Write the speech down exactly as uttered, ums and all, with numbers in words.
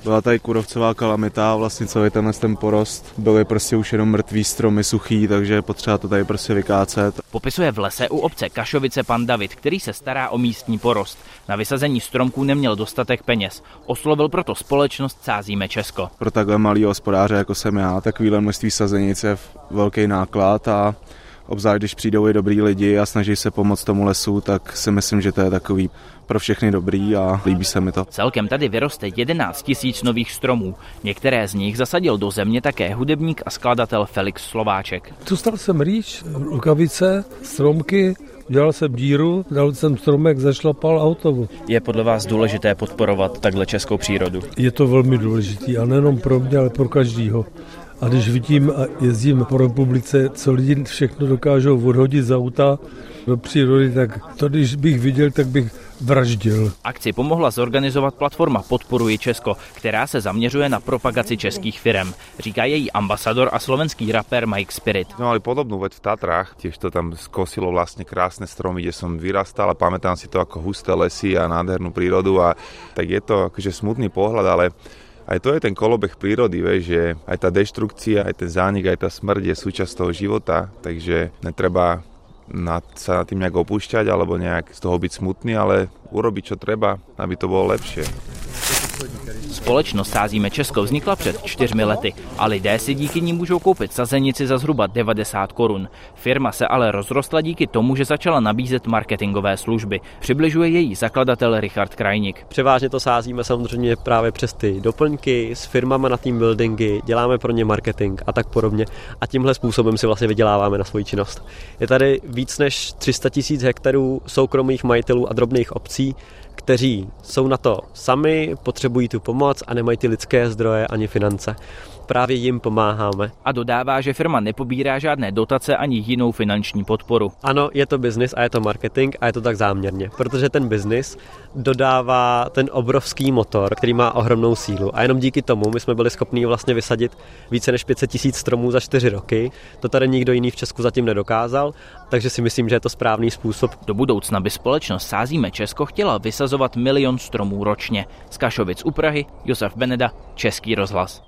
Byla tady kůrovcová kalamita, vlastně celý tenhle ten porost, byly prostě už jenom mrtvý stromy suchý, takže potřeba to tady prostě vykácet. Popisuje v lese u obce Kašovice pan David, který se stará o místní porost. Na vysazení stromků neměl dostatek peněz. Oslovil proto společnost Sázíme Česko. Pro takhle malý hospodáře, jako jsem já, takovýhle množství sazenic je velký náklad a obzvlášť, když přijdou i dobrý lidi a snaží se pomoct tomu lesu, tak si myslím, že to je takový pro všechny dobrý a líbí se mi to. Celkem tady vyroste jedenáct tisíc nových stromů. Některé z nich zasadil do země také hudebník a skladatel Felix Slováček. Dostal jsem rýč, rukavice, stromky, dělal jsem díru, dal jsem stromek, zašlapal autovu. Je podle vás důležité podporovat takhle českou přírodu? Je to velmi důležitý a nejenom pro mě, ale pro každýho. A když vidím a jezdím po republice, co lidi všechno dokážou odhodit z auta do přírody, tak to, když bych viděl, tak bych vraždil. Akci pomohla zorganizovat platforma Podporuji Česko, která se zaměřuje na propagaci českých firem. Říká její ambasador a slovenský rapper Mike Spirit. Jsme mali podobnú vec v Tatrách, tiež to tam skosilo vlastne krásne stromy, kde som vyrastal a pamätám si to ako husté lesy a nádhernú prírodu a tak je to akože smutný pohľad, ale aj to je ten kolobeh prírody, vieš, že aj tá deštrukcia, aj ten zánik, aj tá smrť je súčasť toho života, takže netreba nad, sa tým nejak opúšťať alebo nejak z toho byť smutný, ale urobiť čo treba, aby to bolo lepšie. Společnost Sázíme Česko vznikla před čtyřmi lety a lidé si díky ní můžou koupit sazenici za zhruba devadesát korun. Firma se ale rozrostla díky tomu, že začala nabízet marketingové služby. Přibližuje její zakladatel Richard Krajník. Převážně to sázíme samozřejmě právě přes ty doplňky, s firmama na team buildingy, děláme pro ně marketing a tak podobně. A tímhle způsobem si vlastně vyděláváme na svoji činnost. Je tady víc než tři sta tisíc hektarů soukromých majitelů a drobných obcí, kteří jsou na to sami, potřebují tu pomoc a nemají ty lidské zdroje ani finance. Právě jim pomáháme. A dodává, že firma nepobírá žádné dotace ani jinou finanční podporu. Ano, je to biznis a je to marketing a je to tak záměrně, protože ten biznis dodává ten obrovský motor, který má ohromnou sílu a jenom díky tomu my jsme byli schopni vlastně vysadit více než pět set tisíc stromů za čtyři roky. To tady nikdo jiný v Česku zatím nedokázal, takže si myslím, že je to správný způsob. Do budoucna by společnost Sázíme Česko chtěla vysazovat milion stromů ročně. Z Kašovic u Prahy, Josef Beneda, Český rozhlas.